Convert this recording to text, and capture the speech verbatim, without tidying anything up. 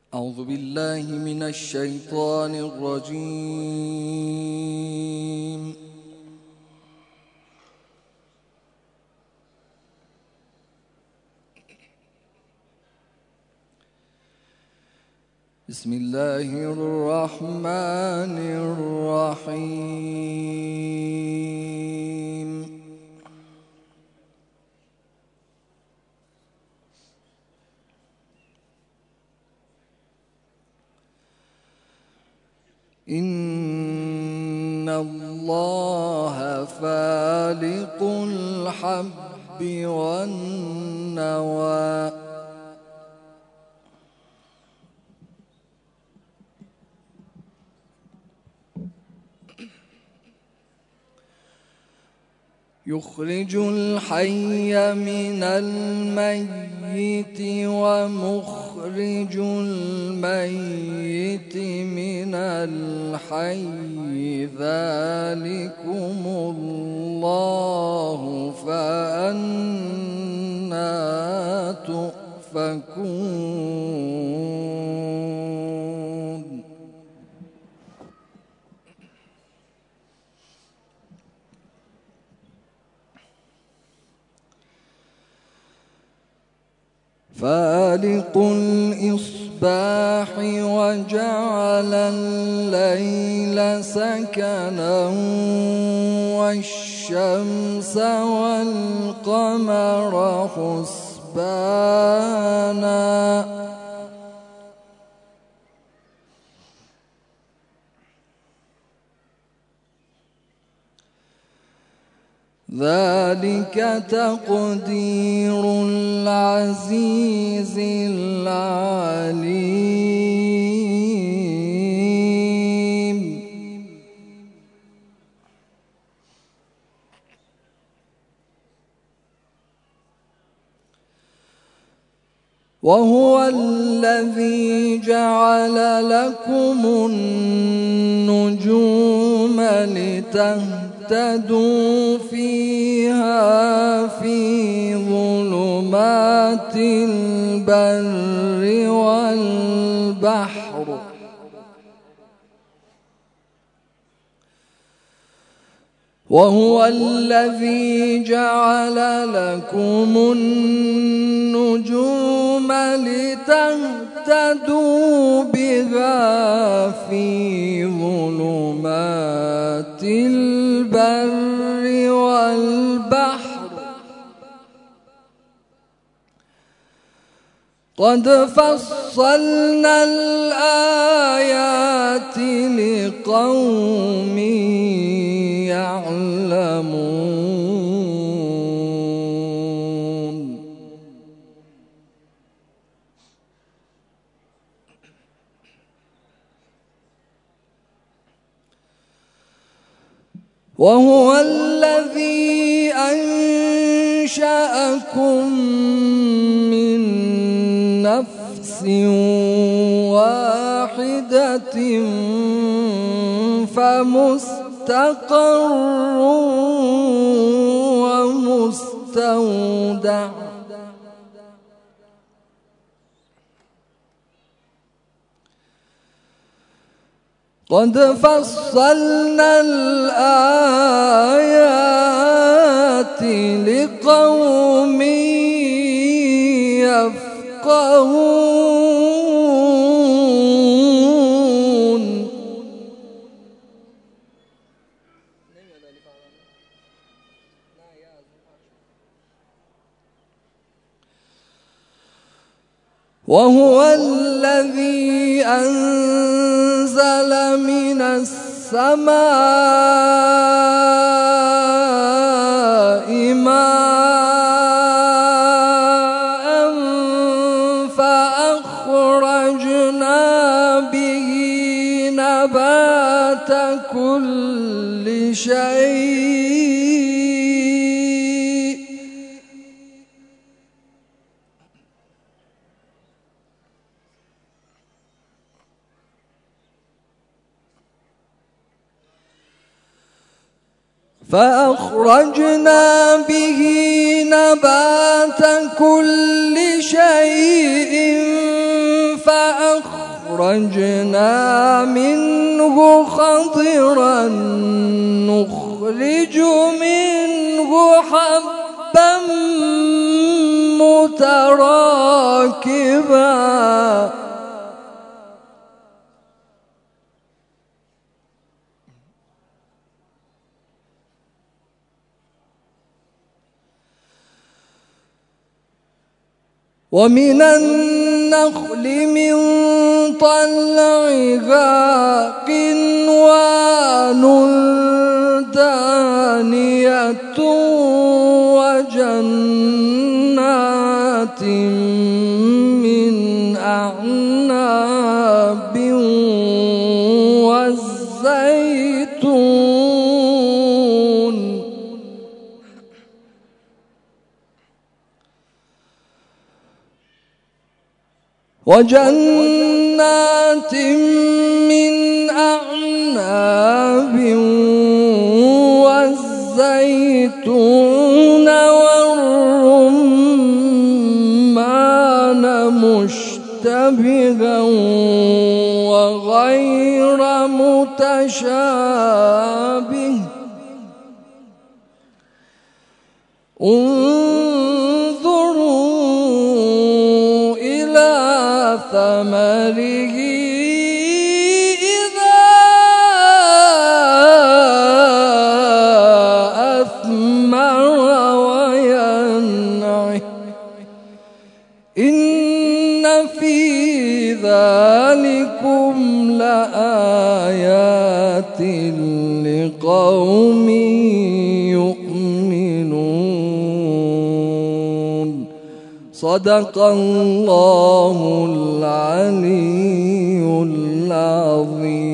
أعوذ بالله من الشيطان الرجيم. بسم الله الرحمن الرحيم. إن الله فالق الحب والنوى يخرج الحي من الميت ومخرج الميت من الحي ذلكم الله فأنى تؤفكون. فالق الإصباح وجعل الليل سكنا والشمس والقمر حسبانا ذلك تقدير العزيز العليم. وهو الذي جعل لكم النجوم لتهتدوا فيها في ظلمات البر والبحر وهو الذي جعل لكم النجوم لتهتدوا بها في ظلمات البر والبحر قد فصلنا الآيات لقوم يعلمون. وهو الذي أنشأكم من نفس واحدة فمستقر ومستودع قد فصلنا الآيات لقوم يفقهون. وهو الذي أنزل من السماء ماء فأخرجنا به نبات كل شيء فأخرجنا به نبات كل شيء فأخرجنا منه خضرا نخرج منه حبا متراكبا ومن النخل من طلعها قنوان دانية وجنات من أعناب والزيتون وجنات من أعناب والزيتون والرمان مشتبها وغير متشابه انظروا إلى ثمره إذا أثمر وينعه إن في ذلكم لآيات لقوم يؤمنون. صدق الله العلي العظيم.